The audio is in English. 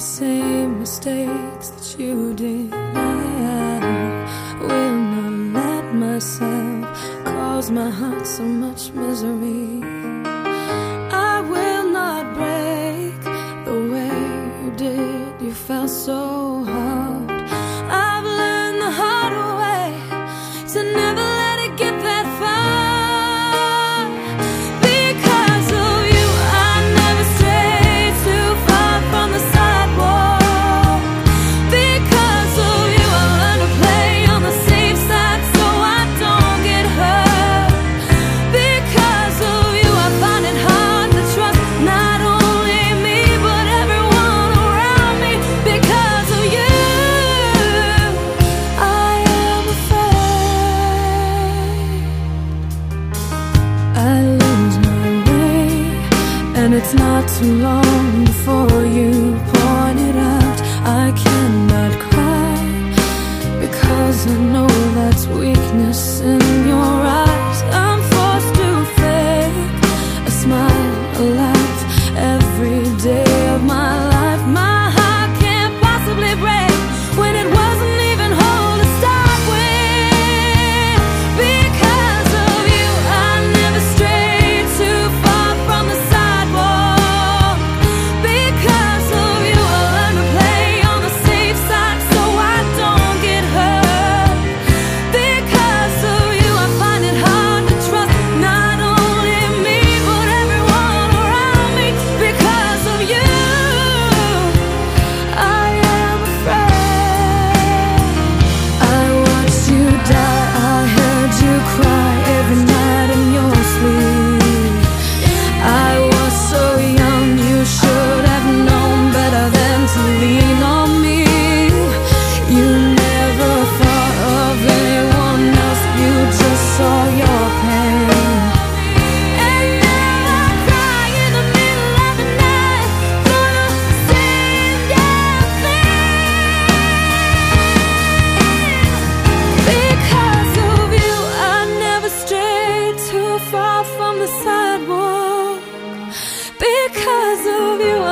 the same mistakes that you did. I will not let myself cause my heart so much misery. I will not break the way you did. You fell so hard. I've learned the hard way to never let it get that far. Because of you, I never strayed too far from the sidewalk. Because of you, I learned to play on the safe side so I don't get hurt. Because of you, I find it hard to trust not only me but everyone around me. Because of you, I am afraid I lose my way, and it's not too long before you point it out. I cannot cry because I know that's weakness in your eyes. I'm forced to fake a smile, a laugh every day of my life. My heart can't possibly break when it wasn't even whole to start with. Because of you, I never strayed too far from the sidewalk. Because of you, I learned to play on the safe side so I don't get hurt. Because of you, I find it hard to trust not only me but everyone around me. Because of you, I am afraid. I watched you die, I heard you cry every night in your sleep. I was so young, you should have known better than to lean on me. You never thought of anyone else, you just saw your pain. And now I cry in the middle of the night for the same damn thing. Because of you, I never strayed too far from the sidewalk. Because of you,